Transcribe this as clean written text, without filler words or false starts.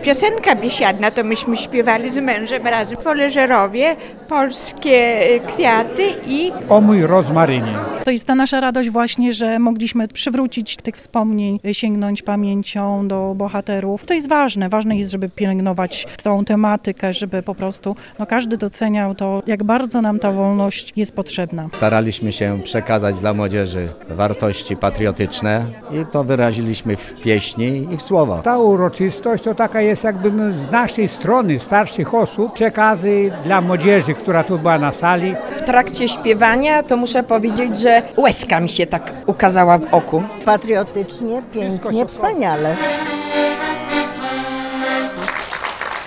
piosenka biesiadna, to myśmy śpiewali z mężem razem. Foleżerowie, polskie kwiaty i O mój rozmarynie. To jest ta nasza radość właśnie, że mogliśmy przywrócić tych wspomnień, sięgnąć pamięcią do bohaterów. To jest ważne. Ważne jest, żeby pielęgnować tą tematykę, żeby po prostu każdy doceniał to, jak bardzo nam ta wolność jest potrzebna. Staraliśmy się przekazać dla młodzieży wartości patriotyczne i to wyraziliśmy w pieśni i w słowach. Ta uroczystość to taka jest jakby z naszej strony, starszych osób, przekazy dla młodzieży, która tu była na sali. W trakcie śpiewania to muszę powiedzieć, że łezka mi się tak ukazała w oku. Patriotycznie, pięknie, wspaniale.